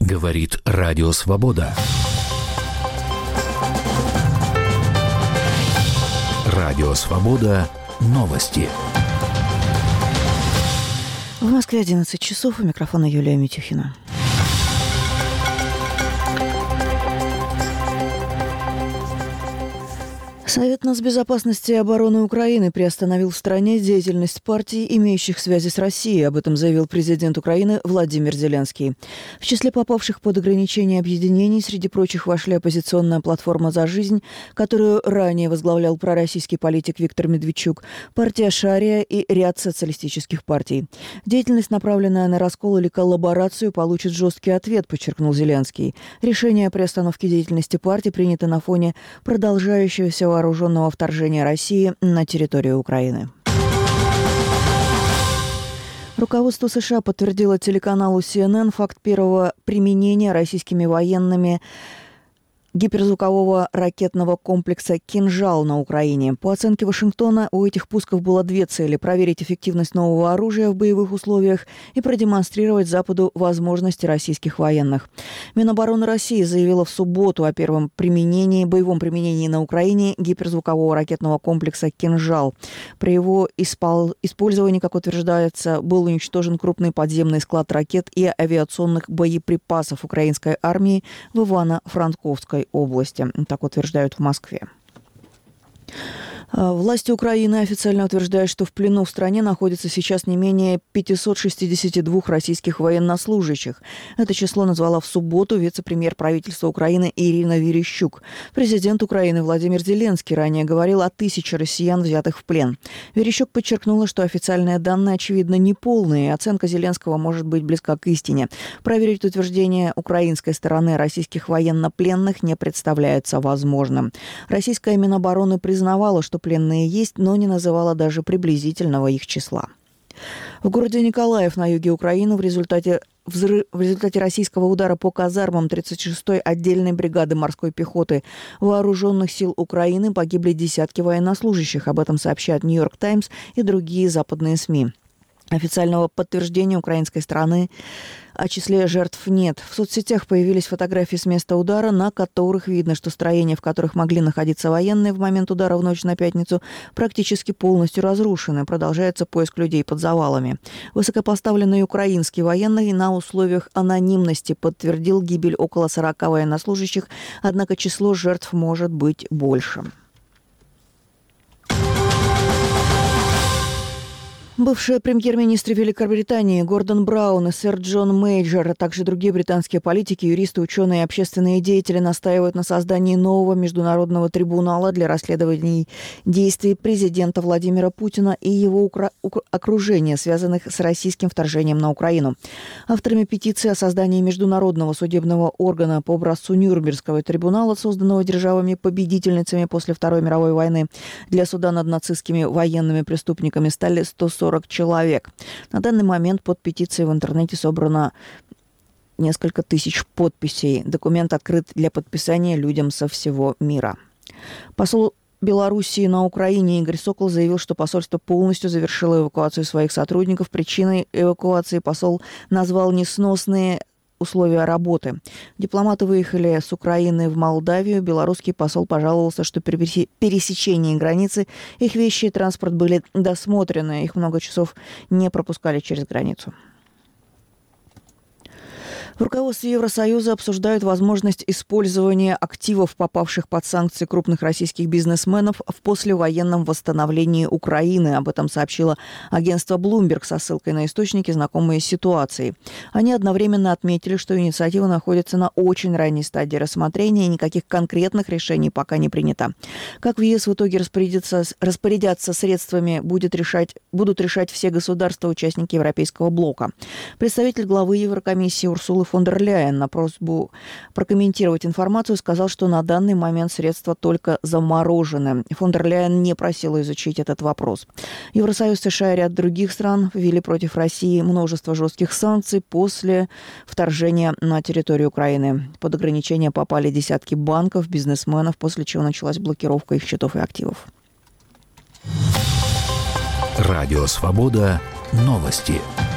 Говорит Радио Свобода. Радио Свобода. Новости. В Москве 11 часов. У микрофона Юлия Митюхина. Совет нацбезопасности и обороны Украины приостановил в стране деятельность партий, имеющих связи с Россией. Об этом заявил президент Украины Владимир Зеленский. В числе попавших под ограничение объединений среди прочих вошли оппозиционная платформа «За жизнь», которую ранее возглавлял пророссийский политик Виктор Медведчук, партия «Шария» и ряд социалистических партий. Деятельность, направленная на раскол или коллаборацию, получит жесткий ответ, подчеркнул Зеленский. Решение о приостановке деятельности партий принято на фоне продолжающегося вооруженного вторжения России на территорию Украины. Руководство США подтвердило телеканалу CNN факт первого применения российскими военными гиперзвукового ракетного комплекса «Кинжал» на Украине. По оценке Вашингтона, у этих пусков было две цели – проверить эффективность нового оружия в боевых условиях и продемонстрировать Западу возможности российских военных. Минобороны России заявила в субботу о первом боевом применении на Украине гиперзвукового ракетного комплекса «Кинжал». При его использовании, как утверждается, был уничтожен крупный подземный склад ракет и авиационных боеприпасов украинской армии в Ивано-Франковской области, так утверждают в Москве. Власти Украины официально утверждают, что в плену в стране находится сейчас не менее 562 российских военнослужащих. Это число назвала в субботу вице-премьер правительства Украины Ирина Верещук. Президент Украины Владимир Зеленский ранее говорил о 1000 россиян, взятых в плен. Верещук подчеркнула, что официальные данные, очевидно, неполные, и оценка Зеленского может быть близка к истине. Проверить утверждение украинской стороны российских военнопленных не представляется возможным. Российская Минобороны признавала, что пленные есть, но не называла даже приблизительного их числа. В городе Николаев на юге Украины в результате российского удара по казармам 36-й отдельной бригады морской пехоты Вооруженных сил Украины погибли десятки военнослужащих. Об этом сообщают «Нью-Йорк Таймс» и другие западные СМИ. Официального подтверждения украинской стороны о числе жертв нет. В соцсетях появились фотографии с места удара, на которых видно, что строения, в которых могли находиться военные в момент удара в ночь на пятницу, практически полностью разрушены. Продолжается поиск людей под завалами. Высокопоставленный украинский военный на условиях анонимности подтвердил гибель около 40 военнослужащих, однако число жертв может быть больше. Бывшие премьер-министры Великобритании Гордон Браун и сэр Джон Мейджор, а также другие британские политики, юристы, ученые и общественные деятели настаивают на создании нового международного трибунала для расследований действий президента Владимира Путина и его окружения, связанных с российским вторжением на Украину. Авторами петиции о создании международного судебного органа по образцу Нюрнбергского трибунала, созданного державами-победительницами после Второй мировой войны для суда над нацистскими военными преступниками, стали 140 человек. На данный момент под петицией в интернете собрано несколько тысяч подписей. Документ открыт для подписания людям со всего мира. Посол Белоруссии на Украине Игорь Сокол заявил, что посольство полностью завершило эвакуацию своих сотрудников. Причиной эвакуации посол назвал несносные условия работы. Дипломаты выехали с Украины в Молдавию. Белорусский посол пожаловался, что при пересечении границы их вещи и транспорт были досмотрены. Их много часов не пропускали через границу. В руководстве Евросоюза обсуждают возможность использования активов, попавших под санкции крупных российских бизнесменов в послевоенном восстановлении Украины. Об этом сообщило агентство Bloomberg со ссылкой на источники, знакомые с ситуацией. Они одновременно отметили, что инициатива находится на очень ранней стадии рассмотрения, и никаких конкретных решений пока не принято. Как в ЕС в итоге распорядятся средствами, будут решать все государства-участники Европейского блока. Представитель главы Еврокомиссии Урсулы фон дер Ляйен на просьбу прокомментировать информацию сказал, что на данный момент средства только заморожены. Фон дер Ляйен не просила изучить этот вопрос. Евросоюз, США и ряд других стран ввели против России множество жестких санкций после вторжения на территорию Украины. Под ограничения попали десятки банков, бизнесменов, после чего началась блокировка их счетов и активов. Радио Свобода. Новости.